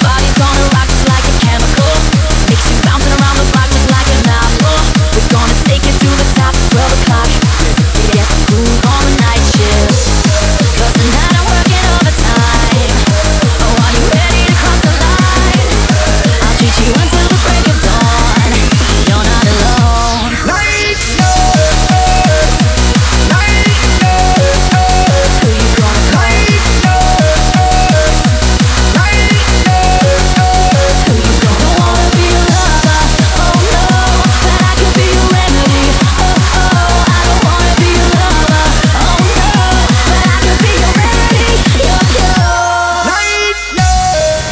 body's gonna rock just like a chemical. Makes you bouncing around the block just like an outlaw. We're gonna take it to the top at 12 o'clock. Get some groove on the night shift. 'Cause tonight I'm working overtime. Oh, are you ready to cross the line? I'll treat you until the break of dawn. You're not alone. Night nurse, night nurse. Who you gonna call? Night nurse. Who you gonna Don't wanna be a lover, oh no, but I could be your remedy. Oh, I don't wanna be a lover, oh no, but I could be your remedy. Night nurse.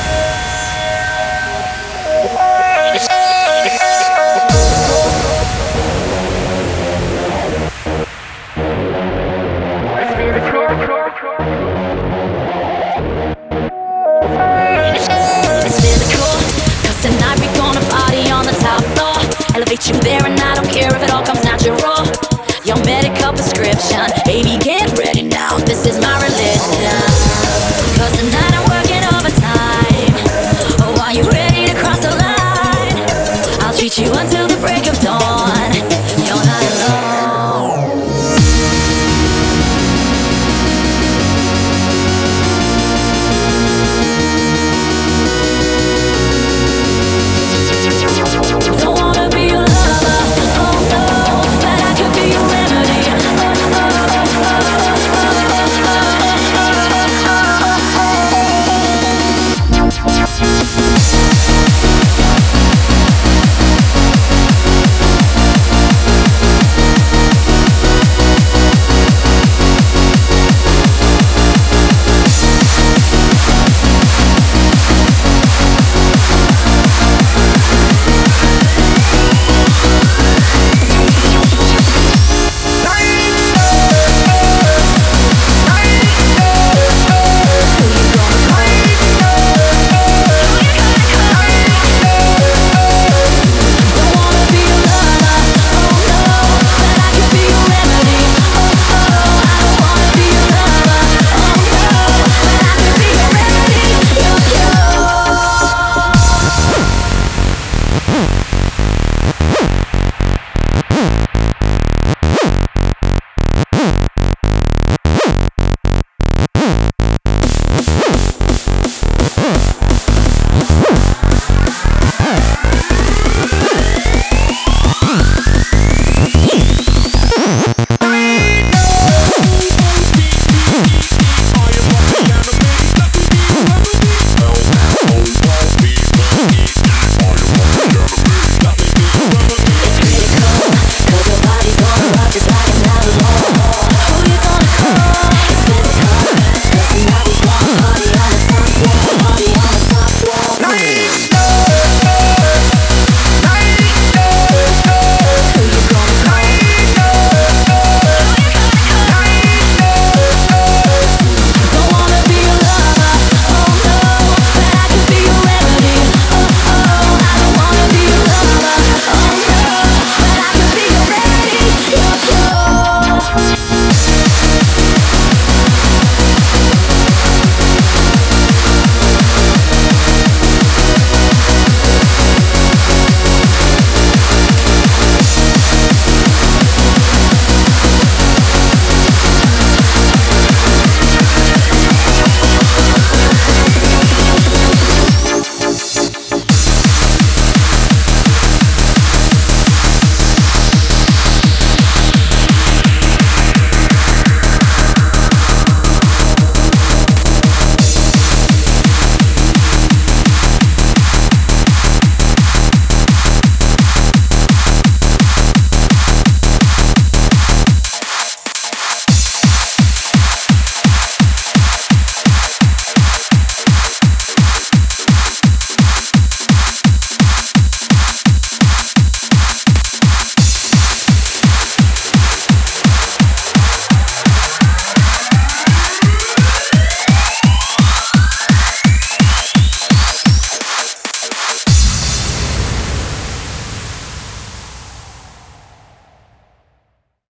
It's physical, 'cause tonight we gonna party on the top floor. Elevate you there and I don't care if it all comes natural. Your medical prescription, baby,